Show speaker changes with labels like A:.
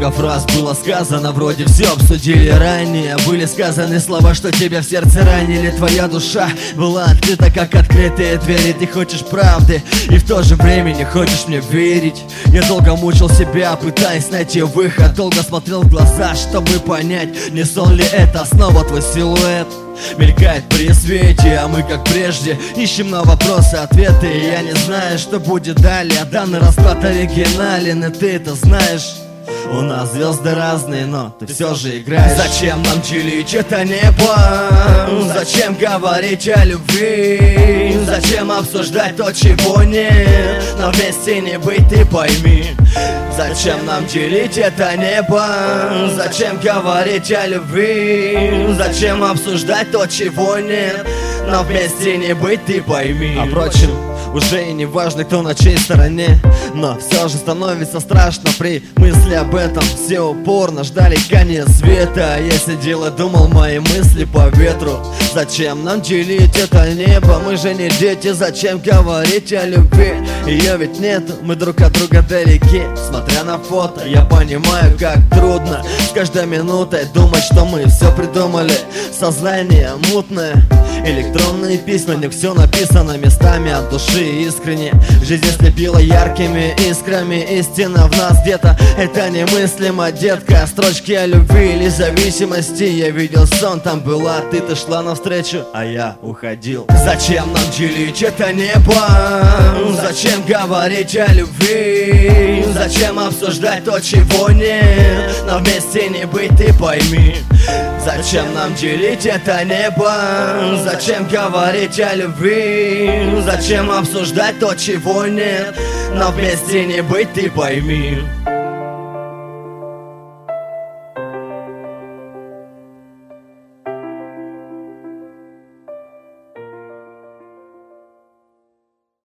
A: Много фраз было сказано, вроде все обсудили ранее. Были сказаны слова, что тебя в сердце ранили. Твоя душа была открыта, как открытые двери. Ты хочешь правды и в то же время не хочешь мне верить. Я долго мучил себя, пытаясь найти выход. Долго смотрел в глаза, чтобы понять, не сон ли это. Снова твой силуэт мелькает при свете, а мы, как прежде, ищем на вопросы ответы. И я не знаю, что будет далее. Данный расклад оригинален, и ты это знаешь. У нас звезды разные, но ты все же играешь. Зачем нам делить это небо? Зачем говорить о любви? Зачем обсуждать то, чего нет? Но вместе не быть, ты пойми. Зачем нам делить это небо? Зачем говорить о любви? Зачем обсуждать то, чего нет? Но вместе не быть, ты пойми. А впрочем, уже и не важно, кто на чьей стороне. Но все же становится страшно при мысли об этом. Все упорно ждали конец света. Я сидел и думал, мои мысли по ветру. Зачем нам делить это небо? Мы же не дети, зачем говорить о любви? Ее ведь нету, мы друг от друга далеки. Смотря на фото, я понимаю, как трудно с каждой минутой думать, что мы все придумали. Сознание мутное, электронные письма, не все написано местами от души искренне. Жизнь слепила яркими искрами, истина в нас где-то. Это немыслимо, детка. Строчки о любви или зависимости. Я видел сон, там была ты шла навстречу, а я уходил. Зачем нам делить это небо? Зачем говорить о любви? Зачем обсуждать то, чего нет? Но вместе не быть, ты пойми. Зачем нам делить это небо? Зачем говорить о любви? Зачем обсуждать то, чего нет? Но вместе не быть, ты пойми.